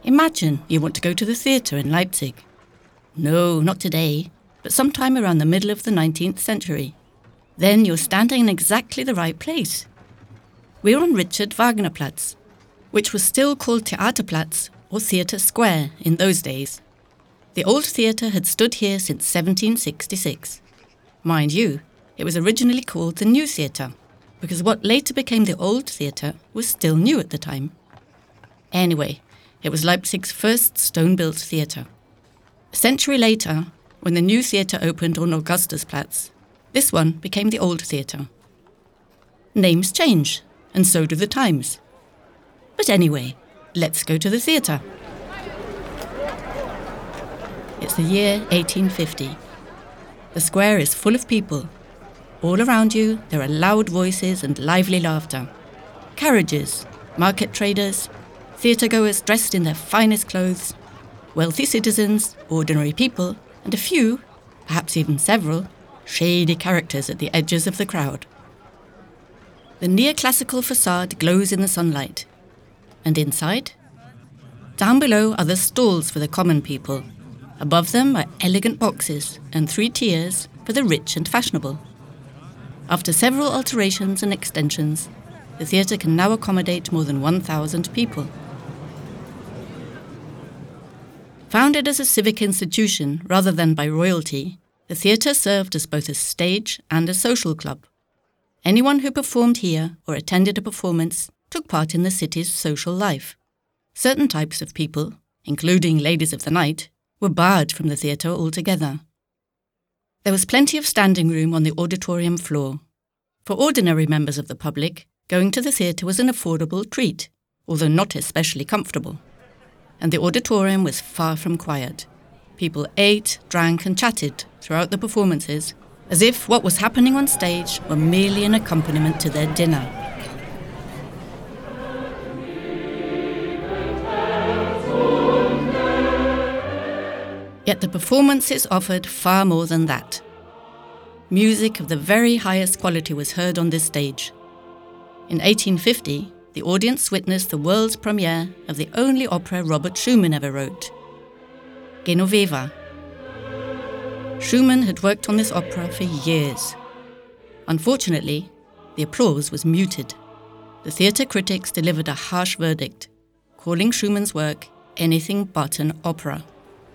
Imagine you want to go to the theatre in Leipzig. No, not today, but sometime around the middle of the 19th century. Then you're standing in exactly the right place. We're on Richard Wagner Platz, which was still called Theaterplatz or Theatre Square in those days. The old theatre had stood here since 1766. Mind you, it was originally called the New Theatre, because what later became the Old Theatre was still new at the time. Anyway, it was Leipzig's first stone-built theatre. A century later, when the new theatre opened on Augustusplatz, this one became the Old Theatre. Names change, and so do the times. But anyway, let's go to the theatre. It's the year 1850. The square is full of people. All around you, there are loud voices and lively laughter. Carriages, market traders, theatre-goers dressed in their finest clothes, wealthy citizens, ordinary people, and a few, perhaps even several, shady characters at the edges of the crowd. The neoclassical facade glows in the sunlight. And inside? Down below are the stalls for the common people. Above them are elegant boxes and 3 tiers for the rich and fashionable. After several alterations and extensions, the theatre can now accommodate more than 1,000 people. Founded as a civic institution rather than by royalty, the theatre served as both a stage and a social club. Anyone who performed here or attended a performance took part in the city's social life. Certain types of people, including ladies of the night, were barred from the theatre altogether. There was plenty of standing room on the auditorium floor. For ordinary members of the public, going to the theatre was an affordable treat, although not especially comfortable. And the auditorium was far from quiet. People ate, drank and chatted throughout the performances, as if what was happening on stage were merely an accompaniment to their dinner. Yet the performances offered far more than that. Music of the very highest quality was heard on this stage. In 1850, the audience witnessed the world's premiere of the only opera Robert Schumann ever wrote, Genoveva. Schumann had worked on this opera for years. Unfortunately, the applause was muted. The theatre critics delivered a harsh verdict, calling Schumann's work anything but an opera.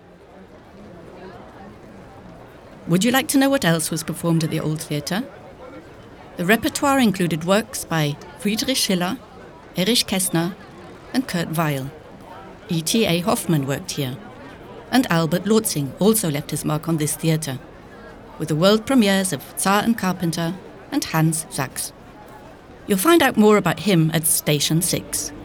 Would you like to know what else was performed at the Old Theatre? The repertoire included works by Friedrich Schiller, Erich Kästner, and Kurt Weill. E.T.A. Hoffmann worked here, and Albert Lortzing also left his mark on this theatre, with the world premieres of Czar and Carpenter and Hans Sachs. You'll find out more about him at Station 6.